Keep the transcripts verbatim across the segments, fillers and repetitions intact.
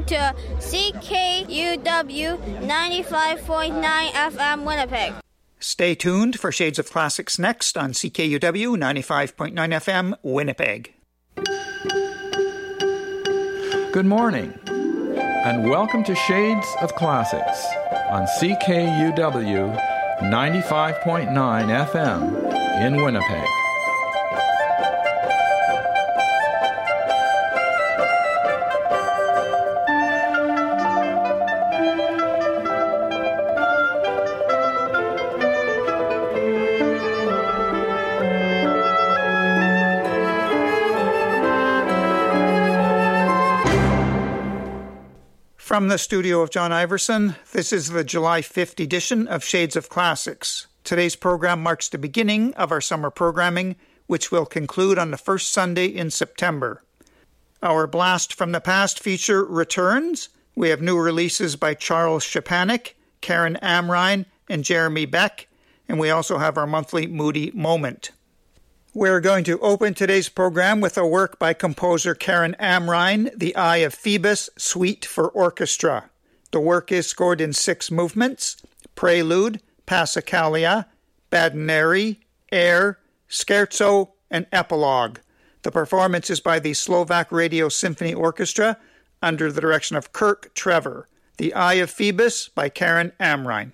to C K U W ninety-five point nine F M Winnipeg. Stay tuned for Shades of Classics next on C K U W ninety-five point nine F M Winnipeg. Good morning, and welcome to Shades of Classics on C K U W ninety-five point nine F M in Winnipeg. From the studio of John Iverson, this is the July fifth edition of Shades of Classics. Today's program marks the beginning of our summer programming, which will conclude on the first Sunday in September. Our Blast from the Past feature returns. We have new releases by Charles Szczepanik, Karen Amrine, and Jeremy Beck, and we also have our monthly Moody Moment. We're going to open today's program with a work by composer Karen Amrine, The Eye of Phoebus, Suite for Orchestra. The work is scored in six movements: Prelude, Passacaglia, Badineri, Air, Scherzo, and Epilogue. The performance is by the Slovak Radio Symphony Orchestra under the direction of Kirk Trevor. The Eye of Phoebus by Karen Amrine.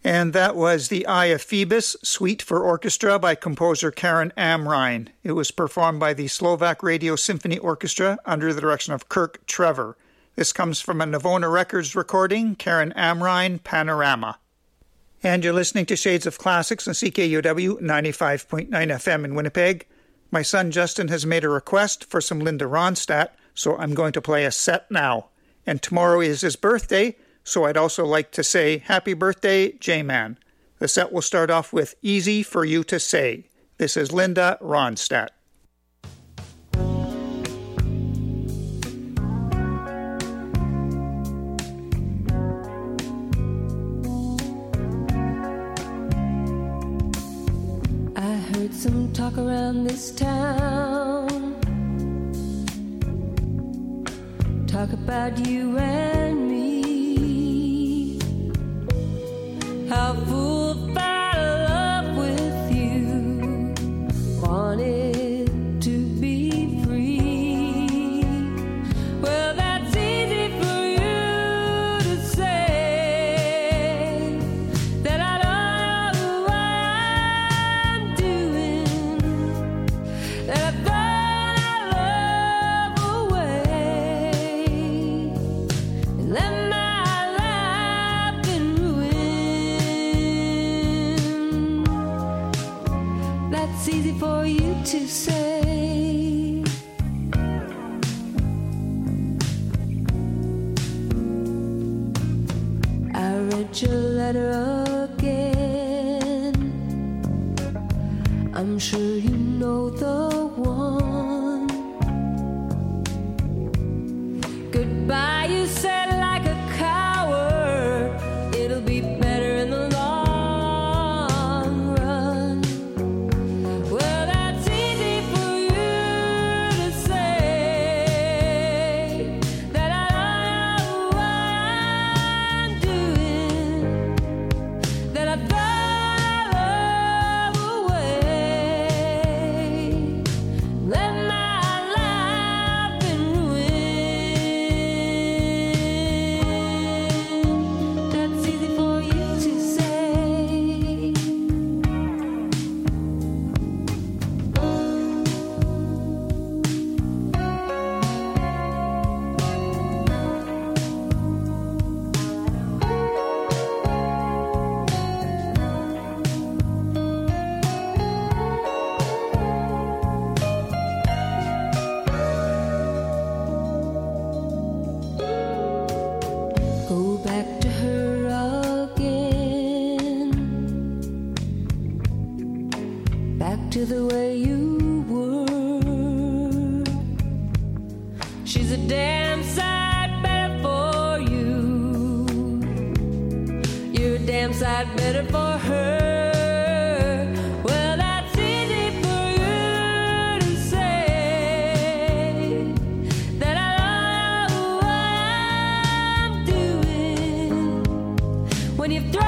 And that was The Eye of Phoebus, Suite for Orchestra by composer Karen Amrine. It was performed by the Slovak Radio Symphony Orchestra under the direction of Kirk Trevor. This comes from a Navona Records recording, Karen Amrine, Panorama. And you're listening to Shades of Classics on C K U W ninety-five point nine F M in Winnipeg. My son Justin has made a request for some Linda Ronstadt, so I'm going to play a set now. And tomorrow is his birthday, so I'd also like to say happy birthday, J-Man. The set will start off with Easy for You to Say. This is Linda Ronstadt. I heard some talk around this town, talk about you and me. How full fell in love with you, wanted to be free. Well, that's easy for you to say, that I don't know what I'm doing, that I thrown our love away, and let my easy for you to say. I read your letter again. I'm sure you know the one. Goodbye, you said like a coward. It'll be better in the long. To the way you were. She's a damn sight better for you. You're a damn sight better for her. Well, that's easy for you to say, that I don't know what I'm doing, when you've thrown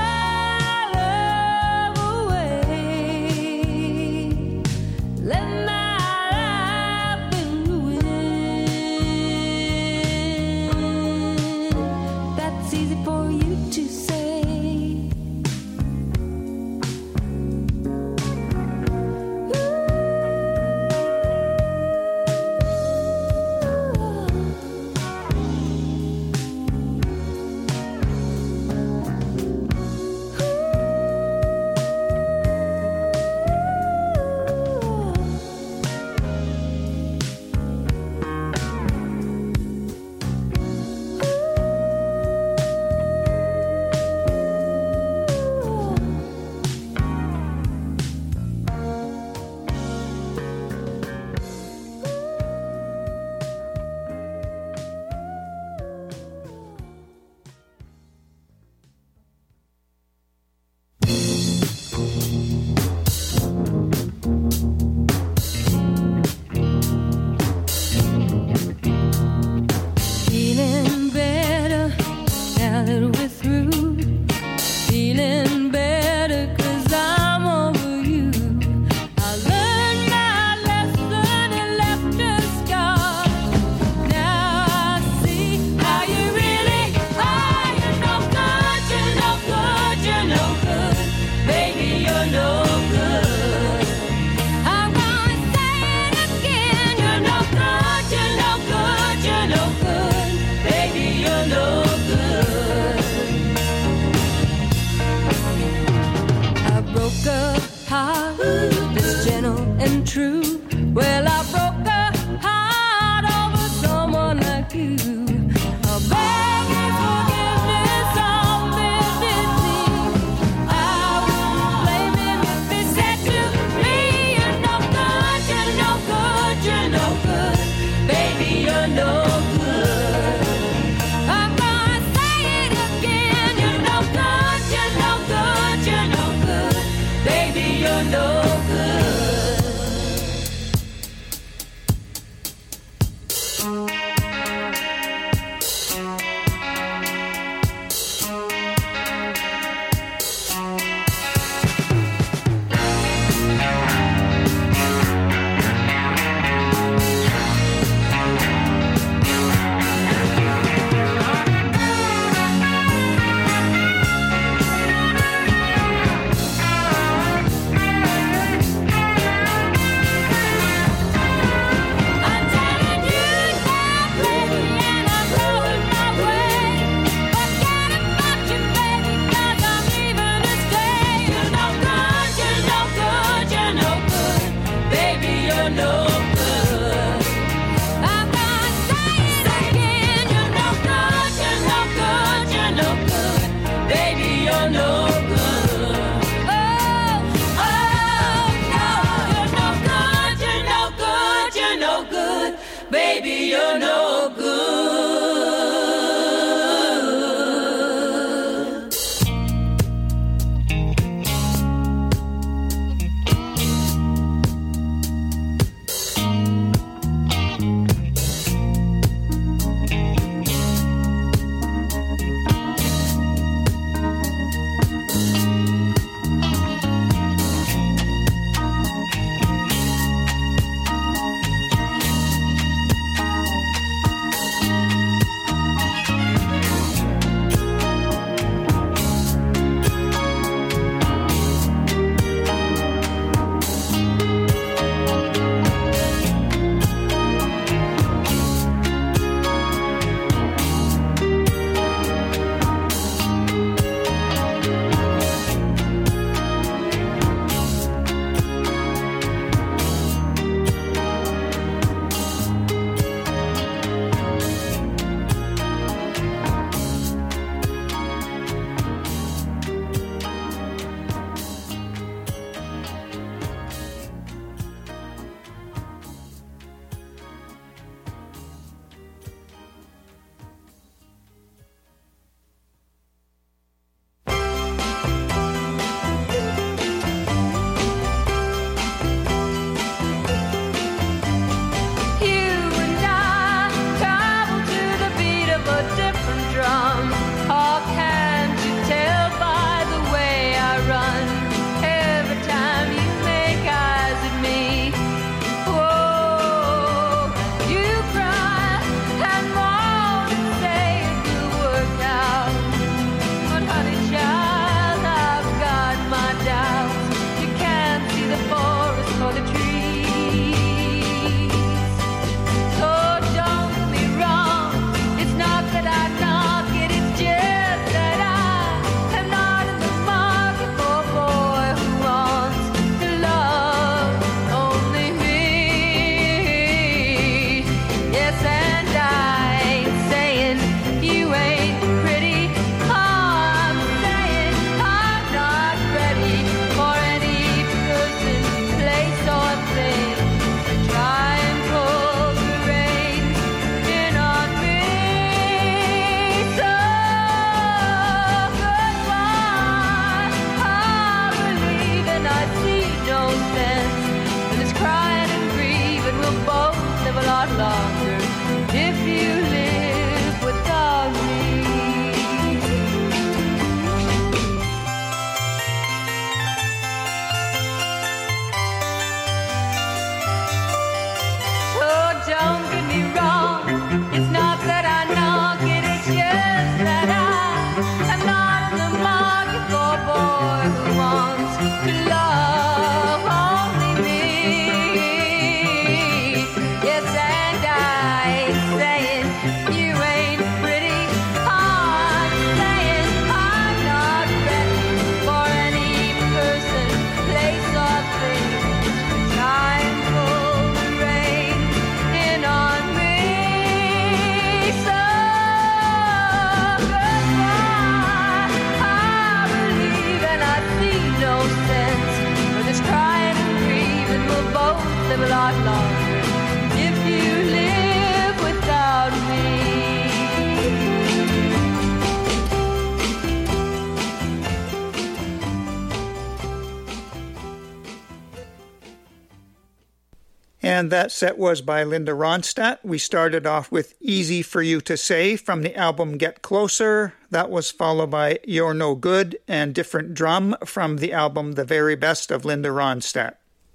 And that set was by Linda Ronstadt. We started off with Easy for You to Say from the album Get Closer. That was followed by You're No Good and Different Drum from the album The Very Best of Linda Ronstadt.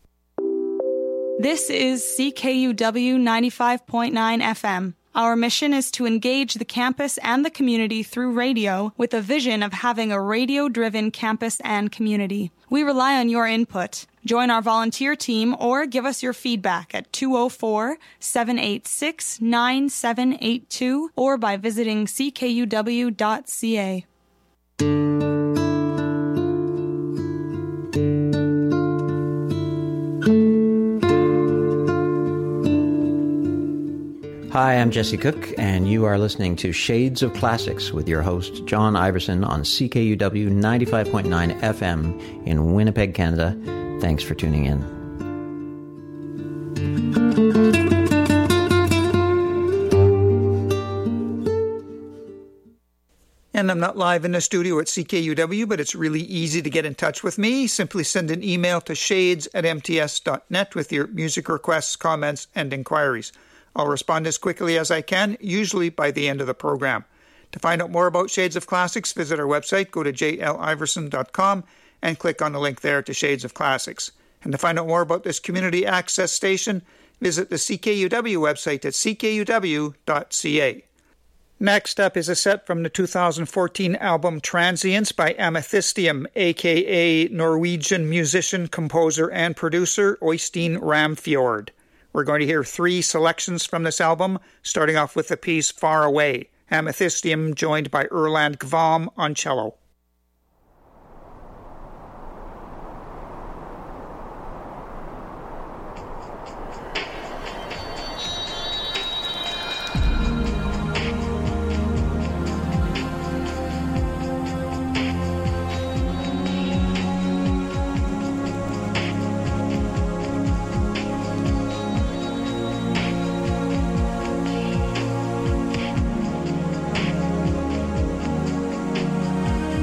This is C K U W ninety-five point nine F M. Our mission is to engage the campus and the community through radio with a vision of having a radio-driven campus and community. We rely on your input. Join our volunteer team or give us your feedback at two oh four, seven eight six, nine seven eight two or by visiting c k u w dot c a. Hi, I'm Jesse Cook, and you are listening to Shades of Classics with your host, John Iverson, on C K U W ninety-five point nine F M in Winnipeg, Canada. Thanks for tuning in. And I'm not live in the studio at C K U W, but it's really easy to get in touch with me. Simply send an email to shades at m t s dot net with your music requests, comments, and inquiries. I'll respond as quickly as I can, usually by the end of the program. To find out more about Shades of Classics, visit our website, go to j l iverson dot com, and click on the link there to Shades of Classics. And to find out more about this community access station, visit the C K U W website at c k u w dot c a. Next up is a set from the two thousand fourteen album Transients by Amethystium, aka Norwegian musician, composer, and producer Øystein Ramfjord. We're going to hear three selections from this album, starting off with the piece Far Away. Amethystium joined by Erland Gvam on cello. Far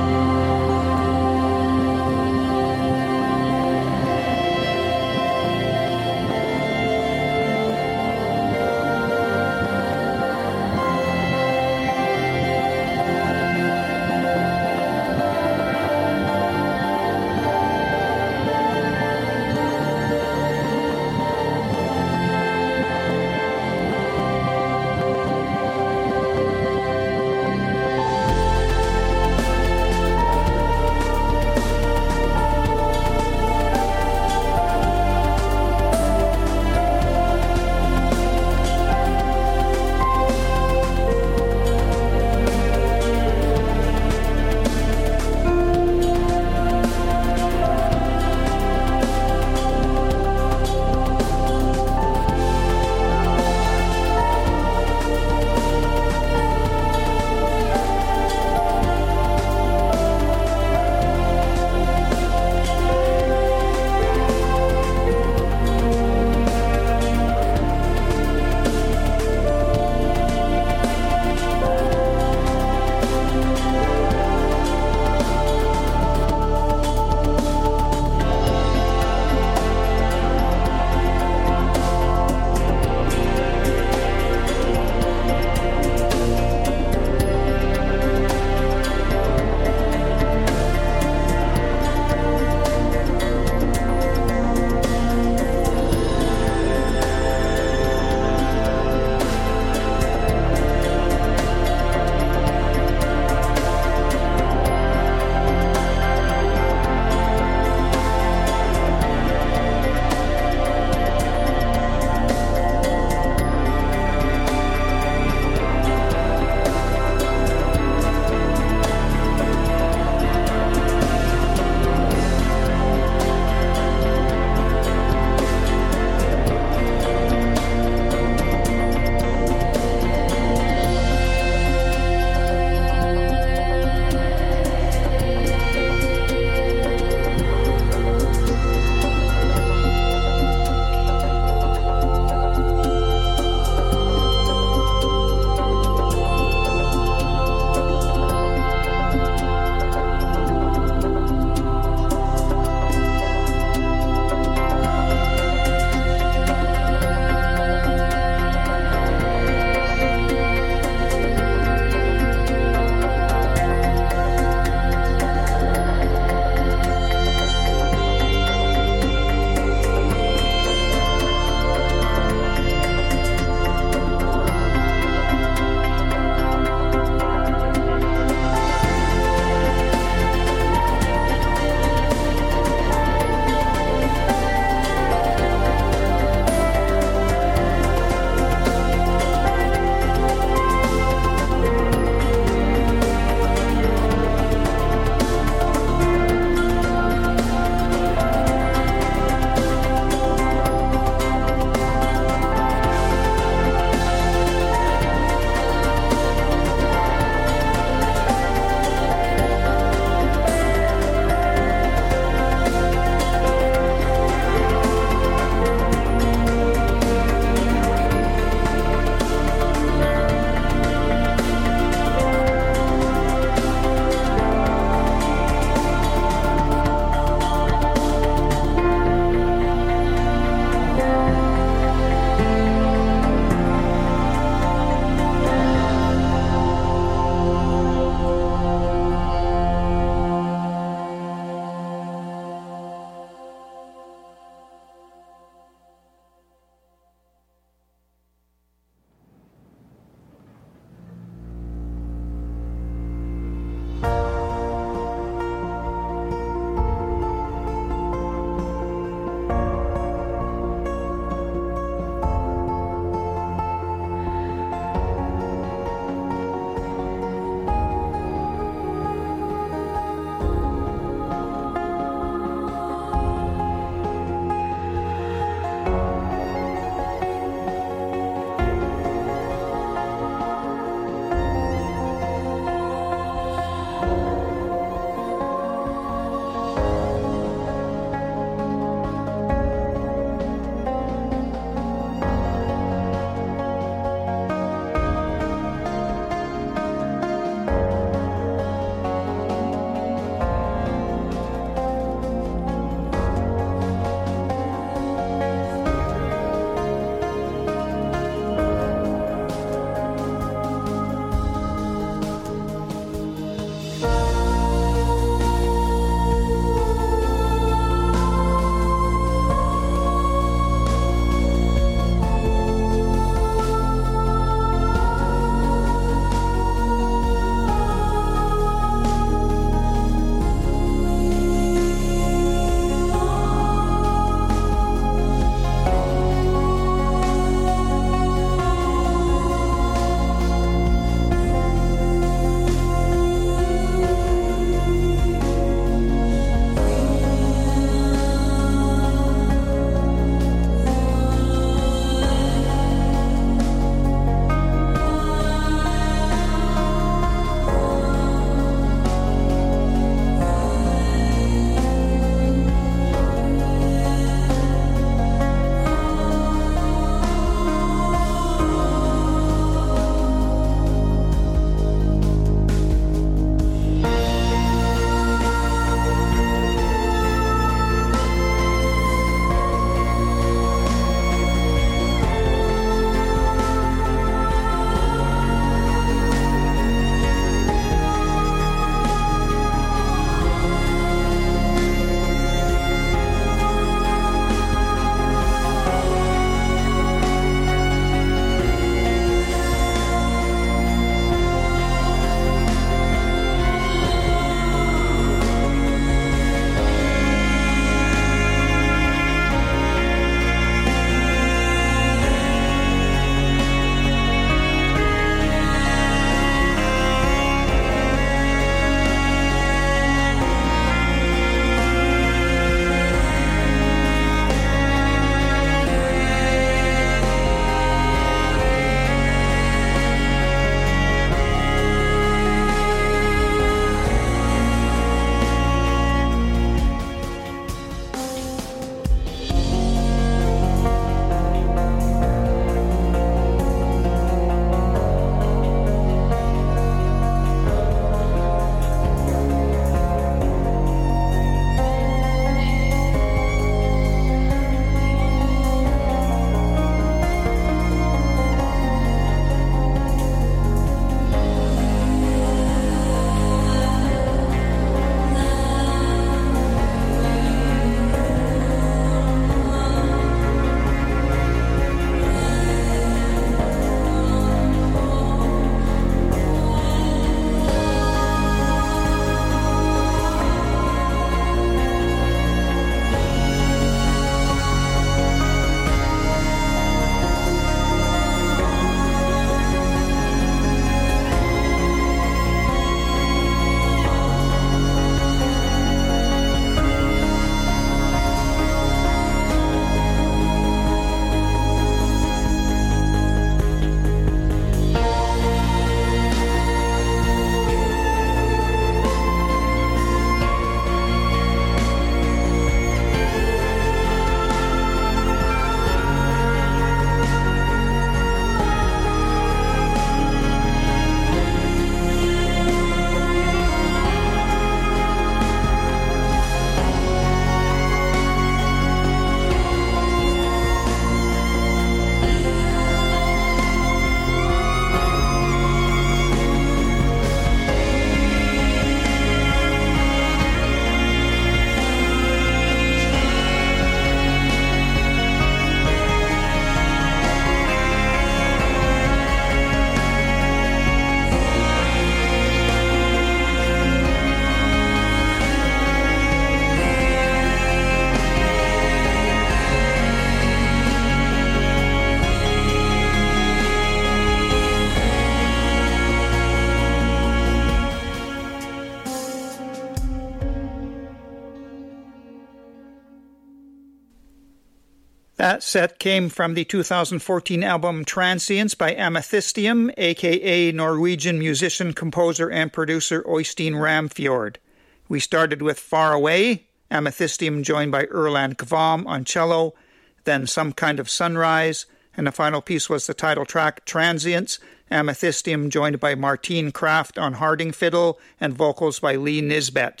That set came from the two thousand fourteen album Transience by Amethystium, aka Norwegian musician, composer, and producer Øystein Ramfjord. We started with Far Away, Amethystium joined by Erland Kvam on cello, then Some Kind of Sunrise, and the final piece was the title track Transience, Amethystium joined by Martine Kraft on harding fiddle and vocals by Lee Nisbet.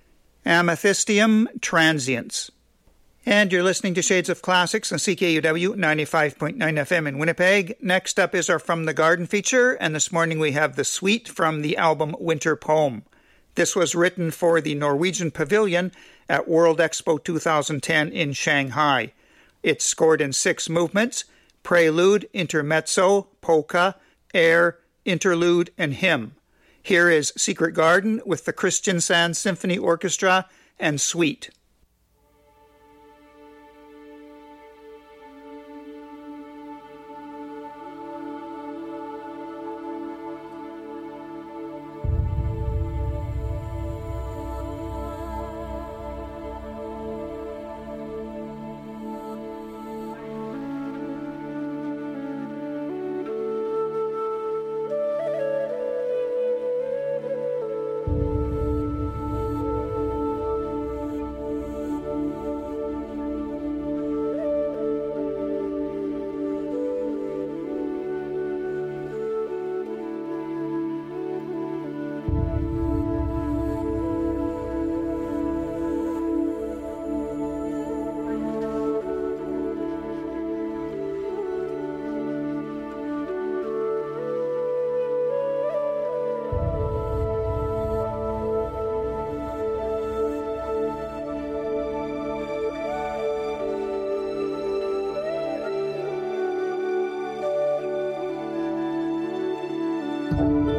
Amethystium, Transience. And you're listening to Shades of Classics on C K U W ninety-five point nine F M in Winnipeg. Next up is our From the Garden feature, and this morning we have The Suite from the album Winter Poem. This was written for the Norwegian Pavilion at World Expo two thousand ten in Shanghai. It's scored in six movements: prelude, intermezzo, polka, air, interlude, and hymn. Here is Secret Garden with the Kristiansand Symphony Orchestra and Suite. Thank you.